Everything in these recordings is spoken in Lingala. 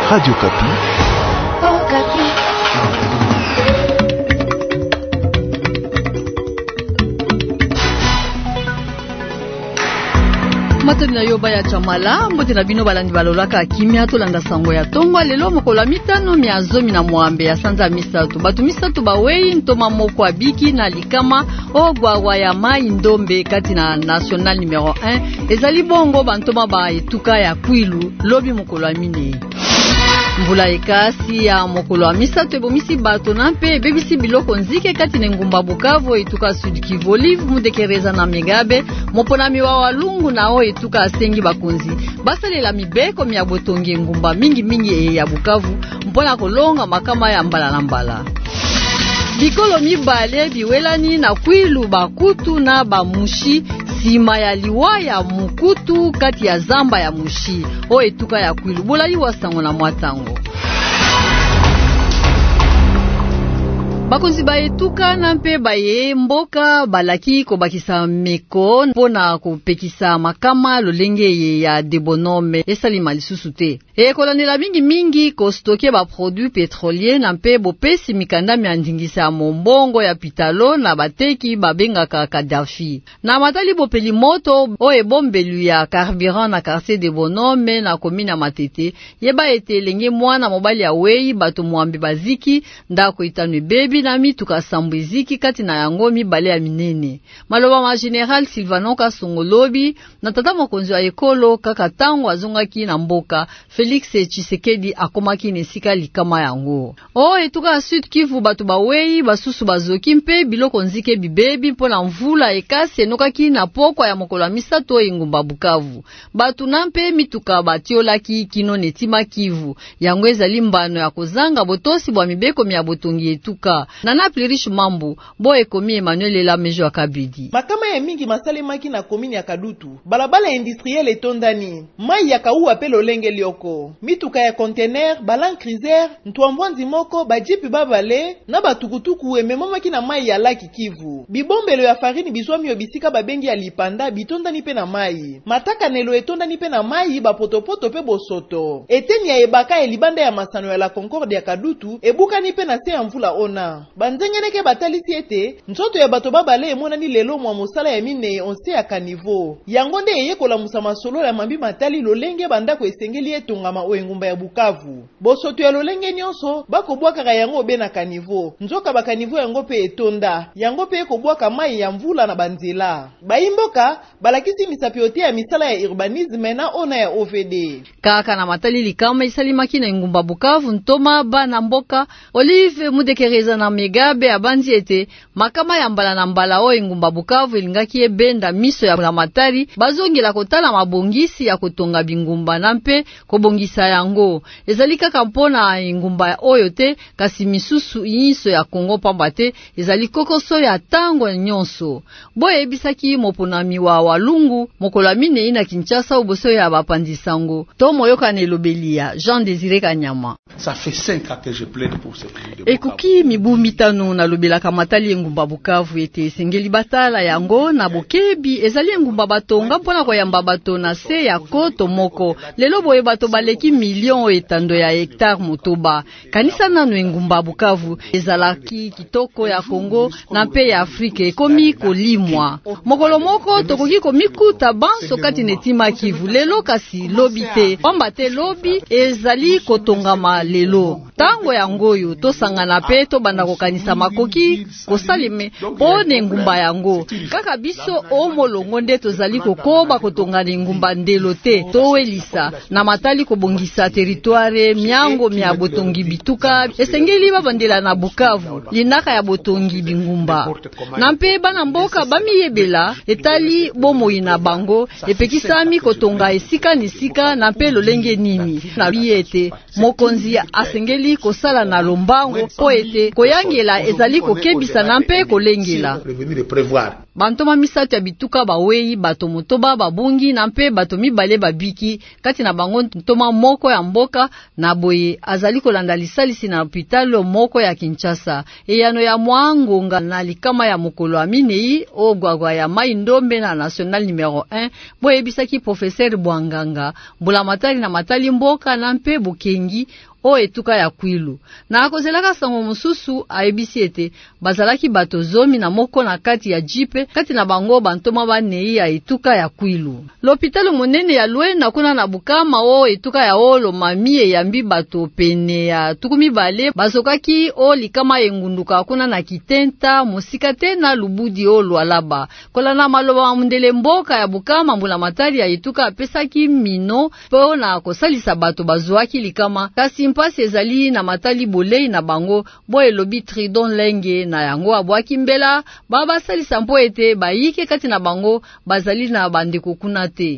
Radio Kapi. Oh, Kapi. Matani na yoba ya chamala mbote na bino balandi balolaka kimia tolanda sango ya tongwa lelo mokolo mitano miazomi na mwambe ya sanza misatu batu misatu bawei ntoma moko abiki na likama ogwawa ya mai ndombe kati na national numero 1 ezali bongo bantoma ba etuka ya Kwilu lobi mokolo mine. Mbula ekasi ya mokolo misatu ebomisi bato na mpe ebebisi biloko nzike kati na ngumba Bukavu etuka Sud Kivu Olive mudekereza na Megabe moponami wa Walungu nao etuka asengi bakonzi basalela mibeko mya botongi ngumba mingi ya Bukavu mpona kolonga makama ya mbala na mbala. Bikolo mibale biwelani na Kwilu bakutu na bamushi sima ya liwa ya mukutu kati ya zamba ya mushi o etuka ya Kwilu bolali wasango na mwatango. Bakonzi ba etuka na mpe baye mboka balaki kobakisa meko mpona kopekisa makama lolenge ya debonome esalima lisusu te. Ekolanela mingi kostoke ba produit pétrolier na mpe bopesi mikanda miandingisa ya mombongo ya pitalo na bateki babengaka Kadhafi. Na matali bopeli moto o ebombelu ya carburant na quartier debonome na komina ya Matete yeba ete lenge mwana mobali ya wei bato mwambe baziki ndako itanu bebi na mituka sambwiziki kati na yango mibale ya minene. Maloba ma General Silvanoka Songolobi na tata mokonzi wa ekolo kaka tango azongaki na mboka Felix Tshisekedi akomaki nesika likama yango. O etuka Sud Kivu batu bawei basusu bazoki mpe biloko nzike bibebi mpona mvula ekasi enokaki na pokwa ya mokolo misatu ingumba Bukavu. Batu na mpe mituka batiolaki kino netima Kivu yango ezali mbano ya kozanga botosi bwa mibeko mya botongi etuka. Nana Plirish Mambu bo ekomi Emmanuel Elamejo akabidi. Makama ya mingi masalemaki na komini ya Kadutu. Balabala industriel etondani. Mai ya kauwa pe lolenge lioko. Mituka ya container, balan cruiser, ntwambwanzi moko, bajipi babale, na batukutuku ememomaki na mai ya laki Kivu. Bibombelo ya farini bizwami obisika babengi ya lipanda bitondani pe na mai. Mataka nelo etondani pe na mai bapotopoto pe bosoto. Eteni ya ebaka elibanda ya masano ya la Concorde ya Kadutu ebukani pe na se ya mvula ona. Banzengeneke batalisi ete nzoto ya bato babale emonani lelo mwa mosala ya mine onse ya kanivo. Yango nde eyekola musama solo ya mambi matali lolenge bandako esengeli etongama o engumba ya Bukavu. Bosoto ya lolenge nyonso bakobwaka yango obe na kanivo. Nzoka bakanivo yango pe etonda. Yango pe ekobwaka mai ya mvula na banzela. Baimboka balakisi misapiote ya misala ya urbanisme na ona ya OVD. Kaka na matali likama isalimaki na engumba Bukavu ntoma bana mboka Olive mudekereza na Megabe abandi ete makama ya mbala na mbala o engumba Bukavu elingaki ebenda miso ya matari bazongela kotala mabongisi ya kotonga bingumba na mpe kobongisa yango ezali kaka mpona engumba oyo te kasi misusu inyiso ya Kongo pamba te ezali kokoso ya tango nyonso boye ebisaki moponami wa Walungu mokolo mine ina Kinshasa oboso ya bapandisango to moyoka na elobelia Jean Désiré Kanyama. Ça fait 5 ans que je plaide pour ce pays de Bukavu. Ekuki mibu mitano na lobelaka matali engumba Bukavu ete sengeli batala yango na bokebi ezali engumba batonga mpona koyamba bato na se ya koto moko lelo boye bato baleki million etando ya hectare motoba kanisa nanu engumba Bukavu ezalaki kitoko ya Kongo na mpe ya Afrika ekomi kolimwa mokolo moko tokoki komikuta banso kati netima Kivu lelo kasi lobi te pamba te lobi ezali kotongama lelo tango yangoyo tosangana pe to banda kokanisa makoki kosalime pone ngumba yango kaka biso omolongo nde tozali kokoba kotongana ngumba ndelo te towelisa na matali kobongisa territoire miango mya botongi bituka esengeli babandela na Bukavu linaka ya botongi bingumba na mpe bana mboka bamiyebela etali bomoi na bango epekisami kotonga esika nisika na mpe lolenge nini na biete mokonzi asengeli kosala na lombango po ete koya koyangela ezali kokebisa na mpe kolengela. Bantoma misato ya bituka bawei, bato motoba babungi na mpe bato mibale babiki kati na bango ntoma moko ya mboka na boye azali kolanda lisalisi na hôpital moko ya Kinshasa. Eyano ya mwangonga na likama ya mokolo aminei o gwagwa ya mai ndombe na national numéro 1 boye bisaki professeur Bwanganga mbula matali na matali mboka na mpe bukengi o etuka ya Kwilu. Na akozelaka sango mususu aebisi ete bazalaki bato zomi na moko na kati ya jipe kati na bango bantoma banei ya etuka ya Kwilu. L'hôpital monene ya Luena kuna na Bukama o etuka ya Olo mami yambi bato pene ya tukumi bale bazokaki o likama engunduka kuna na Kitenta musika te na Lubudi o Lualaba. Kola na maloba mundele mboka ya Bukama mbula matali ya etuka pesaki mino po na kosalisa bato bazuaki likama kasi mpasi ezali na matali bolei na bango bo elobi Tridon Lenge na yango abwaki mbela baba salisa mpo ete bayike kati na bango bazali na bandeko kuna te.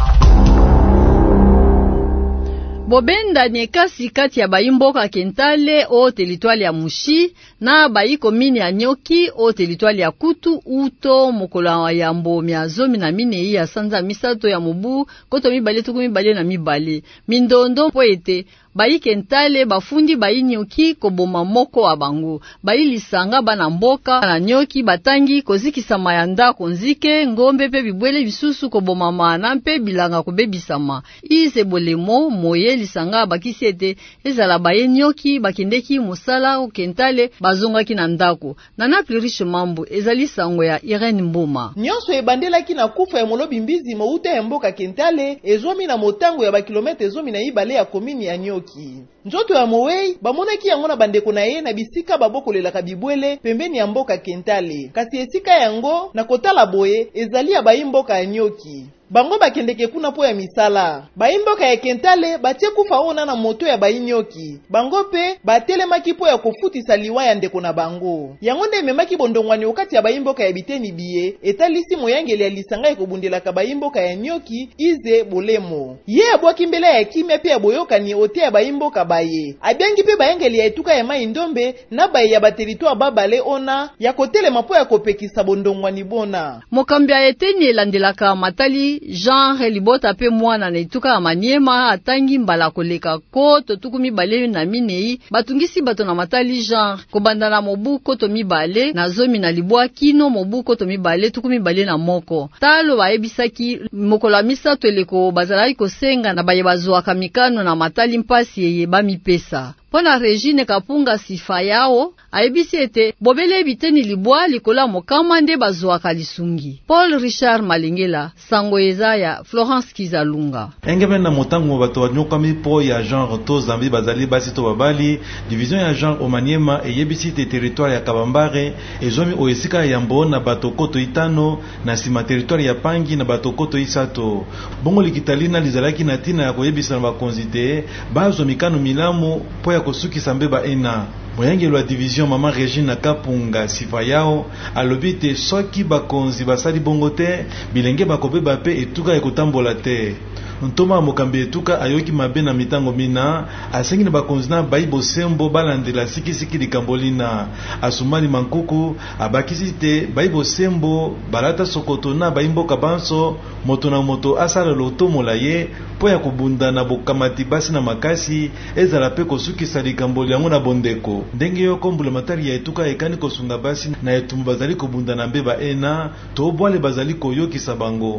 Bobenda nekasi kati ya bayimboka Kentale o teritwali ya Mushi na bayi komini ya Nyoki o teritwali ya Kutu uto mokolo ya mbomi ya zomi na minei ya sanza misato ya mubu koto mibale tukumi bale na mibale mindondo po ete bayi Kentale bafundi bayi Nyoki koboma moko wa bango bayi lisanga bana mboka na Nyoki batangi kozikisa mayanda konzike ngombe pe bibwele bisusu koboma mana mpe bilanga kobebisama ize bolemo moye lisanga bakisi ete ezala baye Nyoki bakendeki musala o Kentale bazongaki na ndako nana pliriche mambo ezali sango ya Irene Mbuma nyonso ebandelaki na kufa ya molobi mbizi mouta ya mboka Kentale ezomi na motango ya bakilometre ezomi na ibale ya komini ya Nyoki. Nzoto ya Mowei bamonaki yango na bandeko na ye na bisika babokolelaka bibwele pembeni ya mboka Kentale kasi esika yango na kotala boye ezali ya bayimboka ya Nyoki. Bango bakendeke kuna po ya misala. Bayimboka ya Kentale batie kufa ona na moto ya bayinyoki. Bango pe batelemaki po ya kofutisa liwa ya ndeko na bango. Yango nde memaki bondongwani okati ya bayimboka ya biteni biye etalisi moyangeli ya lisanga ekobundelaka bayimboka ya Nyoki ize bolemo. Ye abwaki mbele ya kimia pe ya boyokani ote ya bayimboka baye. Abiangi pe bayangeli ya etuka ya mai ndombe na baye ya bateritoire babale ona ya kotelema po ya kopekisa bondongwani bona. Mokambi ya eteni elandelaka matali Jean Helibota pe mwana na etuka ya Maniema atangi mbala koleka koto tukumi bale na minei batungisi bato na matali Jean kobanda na mobu koto mibale na zomi na libwa kino mobu koto mibale tukumi bale na moko talo baebisaki mokolo misato eleko bazalaki kosenga na baye bazwaka mikano na matali mpasi yeye bamipesa. Pona Regine Kapunga sifa yao aibisi ete bobele biteni libwa likola mokama nde bazwaka lisungi. Paul Richard Malingela sango ya Florence Kizalunga engebe na motango bato banyokami po ya genre to zambi bazali basi to babali division ya genre Omaniema eyebisi te territoire ya Kabambare ezomi oesika ya mbo na bato koto itano na sima territoire ya Pangi na bato koto isato bongo likitalina lizalaki na tina ya koyebisa na bakonzite bazo mikano milamu po ya kosukisa mbeba ena. Moyangelo ya division mama Regine Kapunga sifa yao alobi te soki bakonzi basali bongo te bilenge bakobeba pe etuka ekotambola te. Ntoma mokambi etuka ayoki mabe na mitango mina asengi na bakonzi na baibo sembo balandela sikisiki likambolina asumani mankuku abakisi te baibo sembo balata sokoto na baimboka banso moto na moto asala loto molaye po ya kubunda na bokamati basi na makasi ezala pe kosukisa likamboli yango na bondeko ndenge yo kombula matari ya etuka ekani kosunga basi na etumbu bazali kobunda na mbeba ena to bwale bazali koyokisa bango.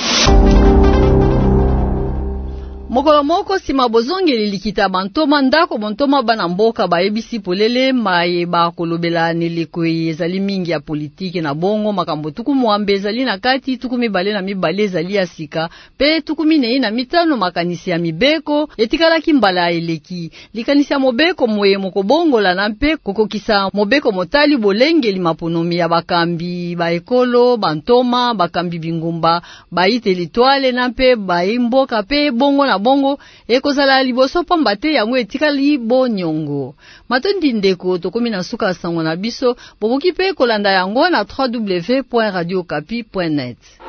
Mokolo moko sima bozongeli likita bantoma ndako bontoma bana mboka baebisi polele maye bakolobela neleko ezali mingi ya politike na bongo makambo tukumu ambe ezali na kati tukumi bale na mibale ezali ya sika pe tukumi nei na mitano makanisi ya mibeko etikalaki mbala eleki likanisi ya mobeko moye mokobongola na mpe kokokisa mobeko motali bolengeli maponomi ya bakambi baekolo bantoma bakambi bingumba baite litwale na mpe baimboka pe bongo na bongo ekozala liboso pamba te yango etikali bonyongo matondi ndeko tokomi na suka sango na biso bokoki pe kolanda yango na www.radiokapi.net.